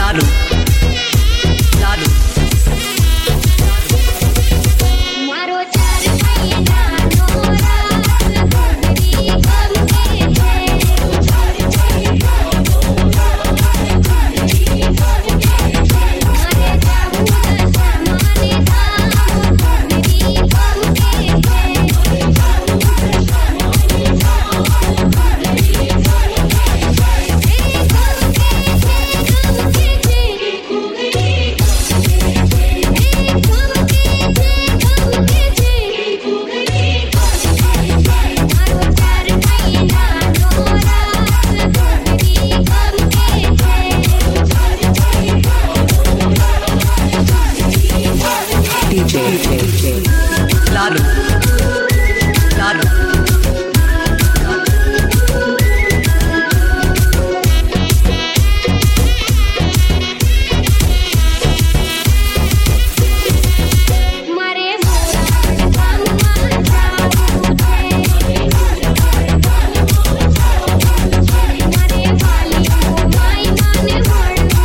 लालू लालू मारो चार महीना नोरा गोरी गम के थे चार महीना नोरा गोरी गम के थे मारे जाऊ दशमाने धाम गोरी गम के थे लालू लालू मारे मोरा काम मान जाऊ मारे वाली को माई माने बोलो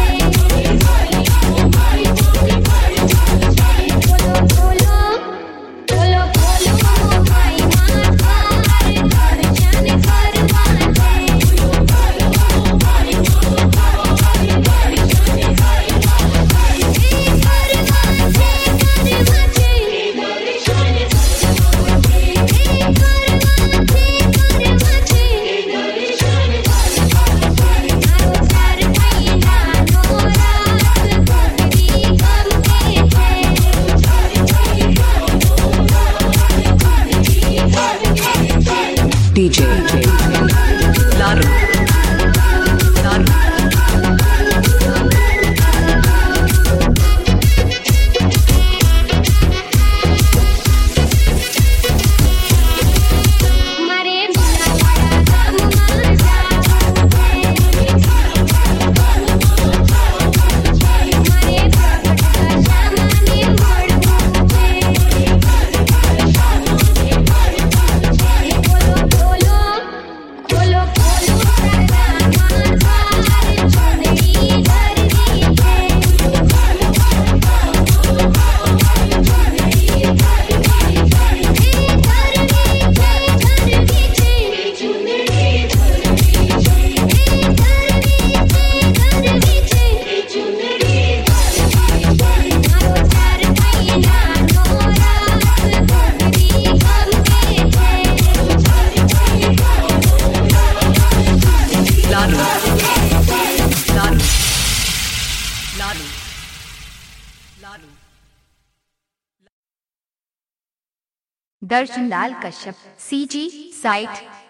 बोलो बोलो बोलो माई मान घर जाने करवाते डीजे लालू लालू मारे बिना बड़ा काम मान जाऊ मारे प्रकट सामाने बोलो बोलो बोलो चुनरी घर लालू लालू लालू लालू दर्शन लाल कश्यप CG साइट